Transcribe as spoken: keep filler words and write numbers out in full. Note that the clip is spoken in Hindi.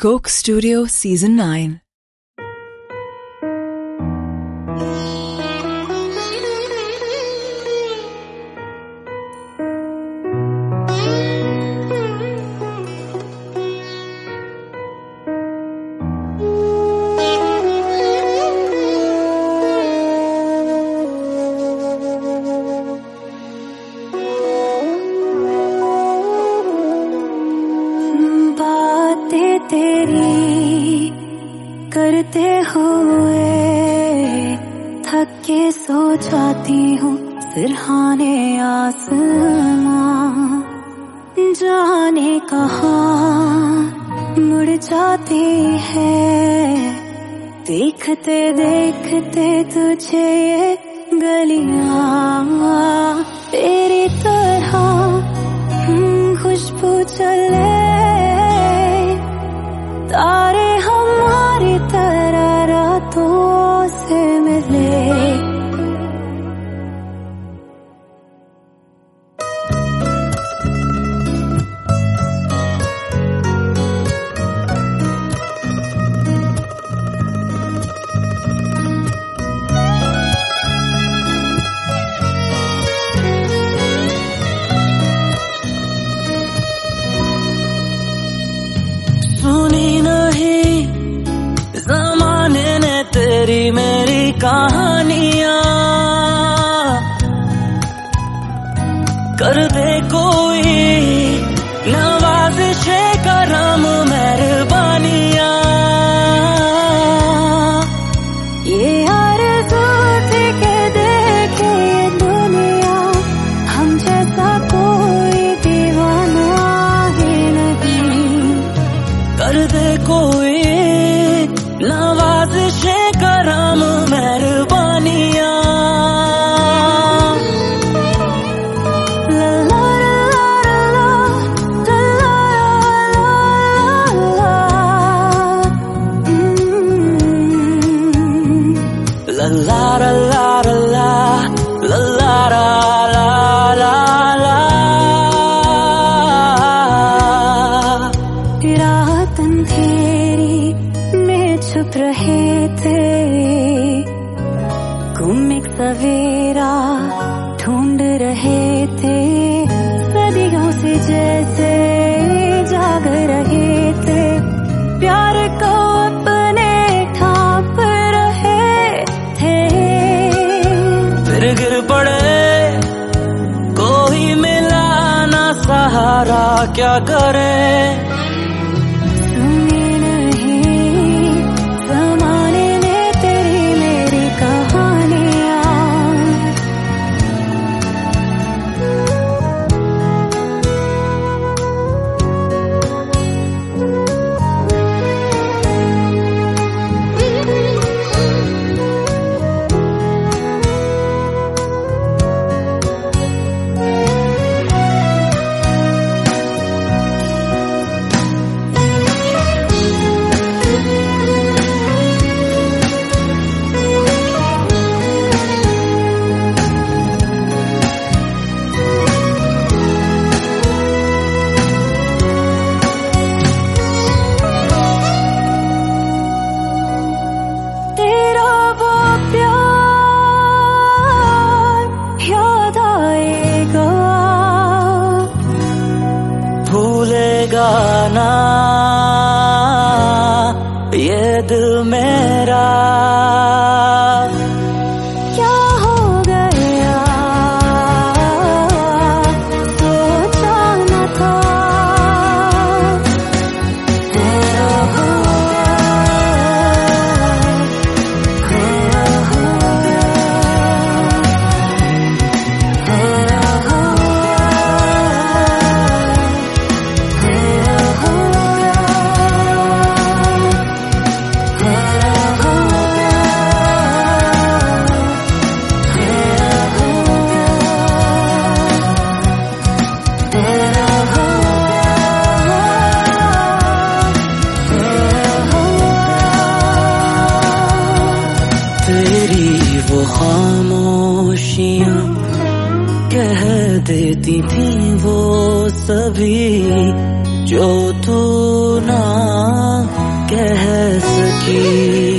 Coke Studio Season nine. तेरी करते हुए थक के सो जाती हूँ सिरहाने आसमां, जाने कहाँ मुड़ जाती है देखते देखते तुझे ये गलियां। तेरी तरह खुशबू चले तारे हमारी तरह रातों से मिले। सुनी नहीं ज़माने ने तेरी मेरी कहानियां, कर दे कोई नवाज़िशे करम मेहरबानियां। ये आरज़ू थी के देखे ये दुनिया हम जैसा कोई दीवाना ही नहीं। कर दे कोई नवाज़िशे करम मेहरबानियां। La la la la la la la la la la। रात अंधेरी में छुप रहे थे, गुम एक सवेरा ढूंढ रहे थे, सदियों से जैसे जाग रहे थे, प्यार को अपने ठाप रहे थे। फिर गिर पड़े कोई मिला ना सहारा, क्या करे गाना ये दिल मेरा क्या हो गया सोचा न था। तेरी वो खामोशियां कह देती थी वो सभी जो तू ना कह सकी।